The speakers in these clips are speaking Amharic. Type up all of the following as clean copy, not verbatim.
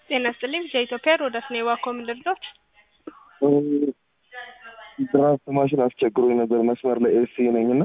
ጤና ይስጥልኝ ከኢትዮጵያ ሮዳስ ነው የዋኮም ልርዶት ድራፍት ማሽን አስቸግሮኝ ነበር። መስመር ላይ ኤሲ ነኝና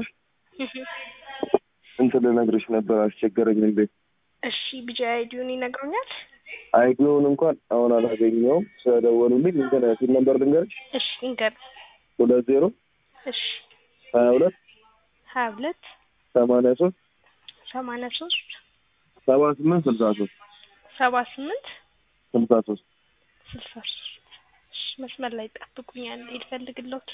እንትን ልነግርሽ ነበር አስቸገረኝ እንዴ። እሺ ቢጂ አይዲውን ይነግሩኛል? አይዲውን እንኳን አሁን አላገኘውም። ስለደወሉልኝ እንትን ሲል ነበር ልንገርሽ። እሺ እንገር 20 እሺ 22 22 83 83 78 63 78 63 63 እሺ መስመር ላይ ጠብቁኛል ይፈልግልዎት።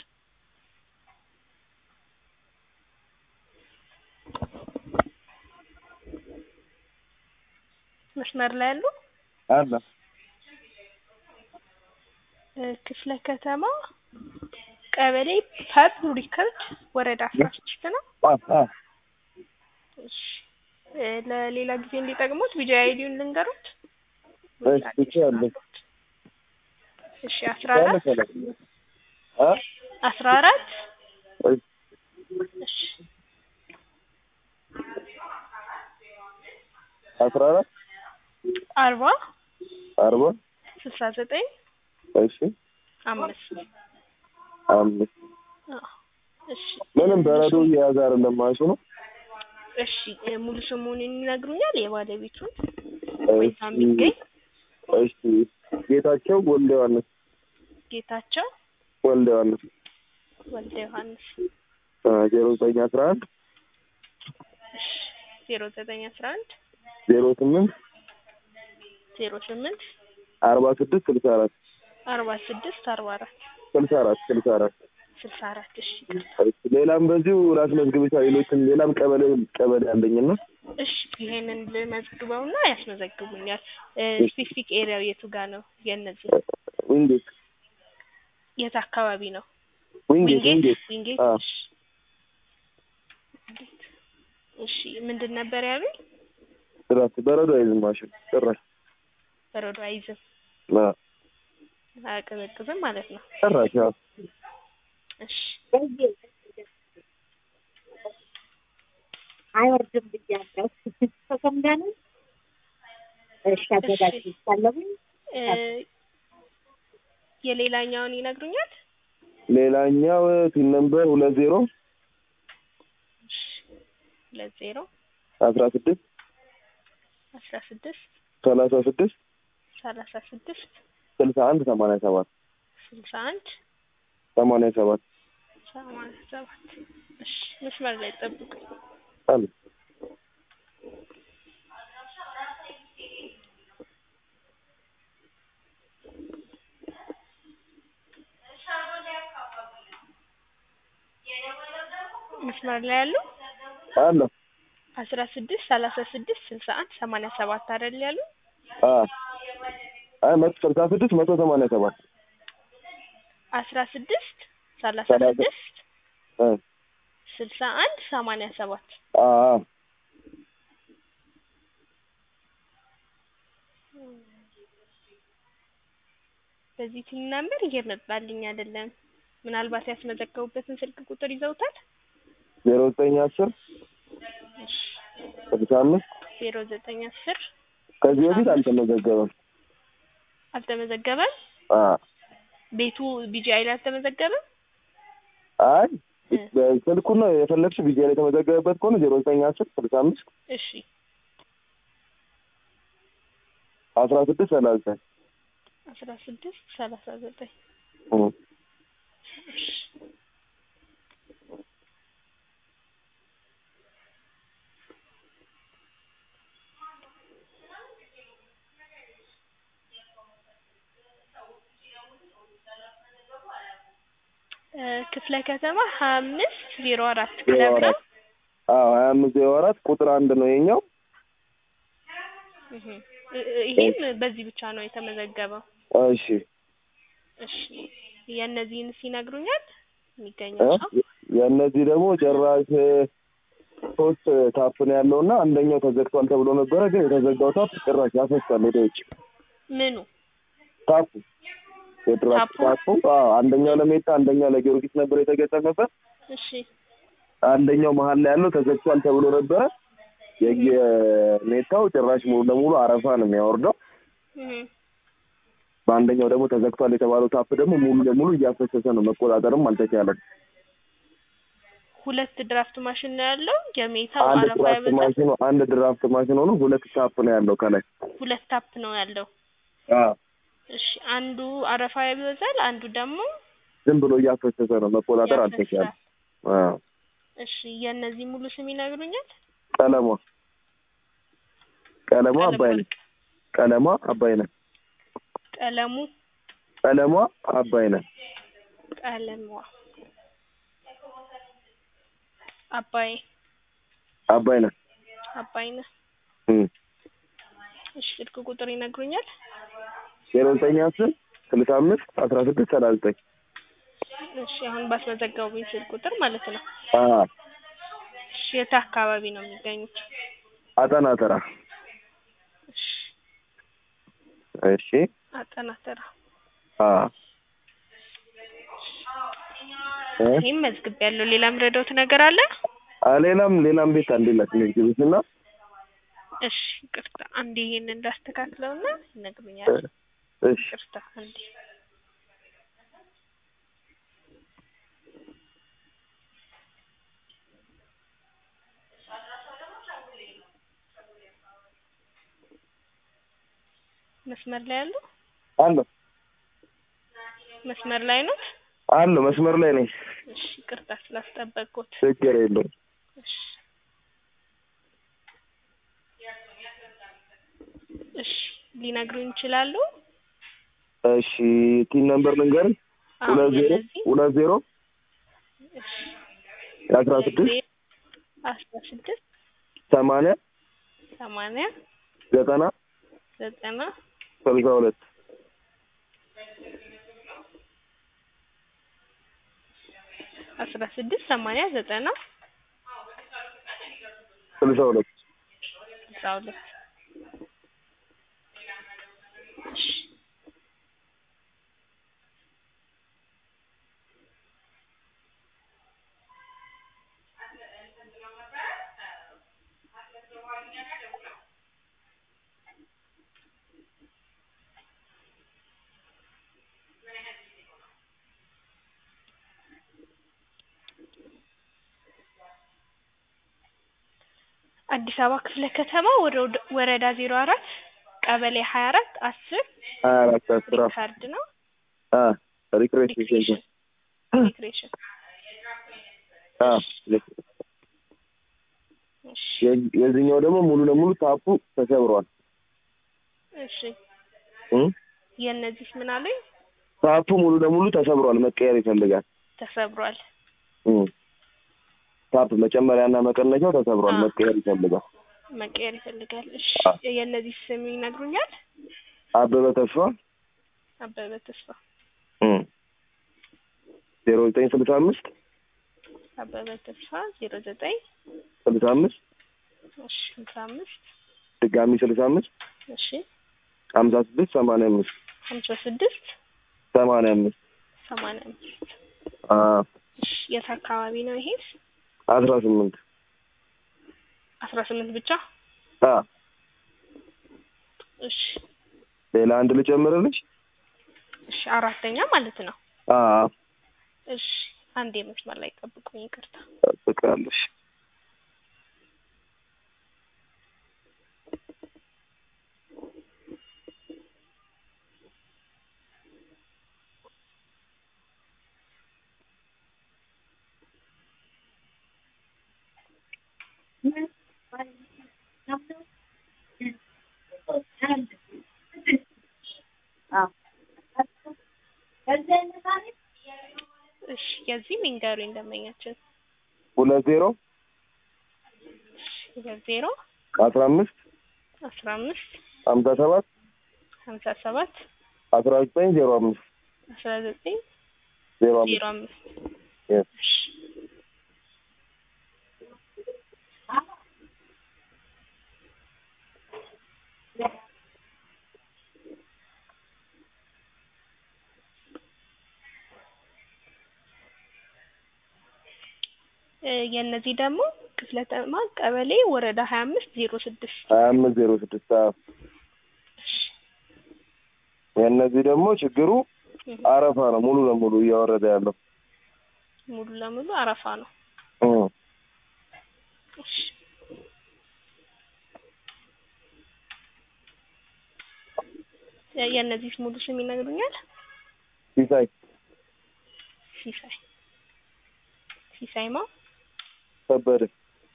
መስመር ላይ አሉ? አላ ክፍለ ከተማ ቀበሌ ፋብሪካት ወረዳ 16 ነው። እሺ ለሌላ ጊዜ እንዲጠቅሙት ቢጂ አይዲውን ልንገሩት። እሺ አለ እሺ 14 እሺ 14 40 69 እሺ 5 እሺ ምንም በረዶ እየያዘ አይደለም ማሽኑ። እሺ ሙሉ ስሙን ይነግሩኛል የባለቤቱን ወይስ አሚገኝ? እሺ ጌታቸው ወልደ ዮሐንስ። ጌታቸው ወልደ ዮሐንስ 0911 እሺ 0911 08 46 64 64 እሺ ሌላም በዚሁ ላስመዝግብሻ። ሌላም ቀበሌ አለኝና እሺ ይሄንን ልመዝግበውና ያስመዘግቡኛል። ስፔሲፊክ ኤሪያው የቱ ጋር ነው? የነዚህ ዊንጌት የት አካባቢ ነው? ዊንጌት እሺ ምንድን ነበር ያሉኝ? ድራፍት በረዶ አይዝም ማሽን ጭራሽ። በረዶ አይዝም አያቀዘቅዝም ማለት ነው ጭራሽ። እሺ አይወርድም ብያለሁ። ተሰምዳነ እሺ አዘጋጅ ይቻላል። የሌላኛውን ይነግሩኛል? ሌላኛው ቲን ነምበር 20 20 16 16 36 36 61 87 61 87 87 እሺ መስመር ላይ ጠብቁኝ። አለ መስመር ላይ ያሉ? አለ 16 36 61 87 አይደል ያሉ? አይ 166 187 16 36 61 87 በዚህ ቲም ነምበር እየመጣልኝ አይደለም። ምናልባት ያስመዘገቡበትን ስልክ ቁጥር ይዘውታል? 0910 65 0910 ከዚህ በፊት አልተመዘገበም። አልተመዘገበም? ቤቱ ቢጂአይ ላይ አልተመዘገበም? አይ በስልኩ ነው የፈለግሽ። ቢጂአይ ላይ የተመዘገበበት ከሆነ 0910 65 እሺ 16 39 16 39 እሺ ክፍለ ከተማ 2504 ክለብ ነው። 2504 ቁጥር 1 ነው የኛው። ይሄም በዚህ ብቻ ነው የተመዘገበው። እሺ እሺ የነዚህን ሲነግሩኛል የሚገኘው ነው? የነዚህ ደግሞ ጭራሽ 3 ታፕ ነው ያለውና አንደኛው ተዘግቷል ተብሎ ነበረ። ግን የተዘጋው ታፕ ጭራሽ ያፈሳል ወደ ውጭ። ምኑ ታፕ? የድራፍት ታፑ አንደኛው ለሜታ አንደኛው ለጊዮርጊስ ነበር የተገጠመበት። እሺ አንደኛው መሀል ላይ ያለው ተዘግቷል ተብሎ ነበረ። የሜታው ጭራሽ ሙሉ ለሙሉ አረፋ ነው የሚያወርደው። በአንደኛው ደግሞ ተዘግቷል የተባለው ታፕ ደግሞ ሙሉ ለሙሉ እያፈሰሰ ነው፣ መቆጣጠርም አልተቻለም። ሁለት ድራፍት ማሽን ነው ያለው። የሜታው አንድ አረፋ ድራፍት ያበዛል። ማሽን ነው፣ አንድ ድራፍት ማሽን ሆኖ ሁለት ታፕ ነው ያለው ከላይ። ሁለት ታፕ ነው ያለው። እሺ አንዱ አረፋ ያበዛል፣ አንዱ ደግሞ ዝም ብሎ እያፈሰሰ ነው፣ መቆጣጠር አልተቻለም። እሺ የእነዚህ ሙሉ ስም ይነግሩኛል? ቀለሟ አባይነህ። ቀለሟ አባይነህ። አባይነህ። እሺ ስልክ ቁጥር ይነግሩኛል? 0910 65 16 39። እሺ አሁን ባስመዘገቡኝ ስልክ ቁጥር ማለት ነው። እሺ የት አካባቢ ነው የሚገኙት? አጠና ተራ። እሺ አጠና ተራ። ይሄን መዝግቤያለሁ። ሌላ ምረዳውት ነገር አለ? ሌላም ቤት አንዴላት ንግግሩና እሺ ይቅርታ አንዴ ይሄን እንዳስተካክለውና ይነግሩኛል። እሺ ይቅርታ አንዴ መስመር ላይ አሉ? መስመር ላይ ነው? መስመር ላይ ነኝ። እሺ ይቅርታ ስላስጠበቅኩት። ችግር የለውም። እሺ ሊነግሩኝ ይችላሉ? እሺ ቲን ነምበር ልንገርህ? 20 እሺ 16 80 90 62 16 80 90 62 አዲስ አበባ ክፍለ ከተማ ወረዳ 04 ቀበሌ 24 10 ሪካርድ ነው። ሪክሬሽን የዚህኛው ደግሞ ሙሉ ለሙሉ ታፑ ተሰብሯል። እሺ የነዚህስ ምን አለኝ? ታፑ ሙሉ ለሙሉ ተሰብሯል፣ መቀየር ይፈልጋል። ተሰብሯል። ታፕ መጨመሪያና መቀነሻው ተሰብሯል፣ መቀየር ይፈልጋል። እሺ የነዚህ ስም ይነግሩኛል? አበበ ተስፋ 0965 አበበ ተስፋ 09 65 እሺ 65 ድጋሚ 65 እሺ 56 85 እሺ የት አካባቢ ነው ይሄ? 18 ብቻ? እሺ ሌላ አንድ ልጨምርልሽ? እሺ አራተኛ ማለት ነው? እሺ አንዴ መስመር ላይ ጠብቁኝ፣ ይቅርታ። ጠብቃለሽ። እሺ የዚህ ሚንገሩኝ ደንበኛችን 20 20 15 15 57 57 1905 1905 እሺ የነዚህ ደግሞ ክፍለ ከተማ ቀበሌ ወረዳ 25 06 25 06 የእነዚህ ደግሞ ችግሩ አረፋ ነው፣ ሙሉ ለሙሉ እያወረደ ያለው ሙሉ ለሙሉ አረፋ ነው። እሺ የእነዚህ ሙሉ ስም ይነግሩኛል? ሲሳይ ሲሳይማ ከበደ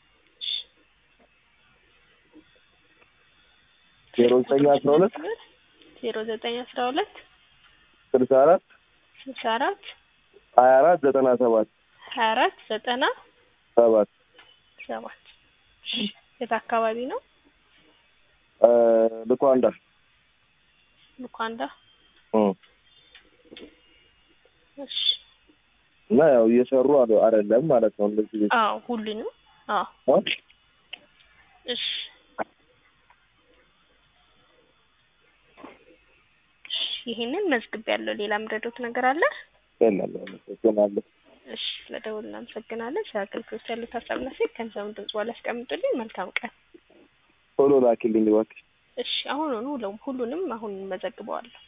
0912 0912 64 64 24 97 24 97 የት አካባቢ ነው? ልኳንዳ እሺ እና ያው እየሰሩ አይደለም ማለት ነው እንደዚህ። ሁሉንም እሺ ይሄንን መዝግቤያለሁ። ሌላ ምረዶት ነገር አለ? አመሰግናለሁ። እሺ ለደውል እናመሰግናለን። አገልግሎት ያሉት ሀሳብና ሴት ከንዘውን ድምጽ ዋላ አስቀምጡልኝ። መልካም ቀን። ቶሎ ላኪልኝ እባክሽ። እሺ አሁን ሁሉንም አሁን መዘግበዋለሁ።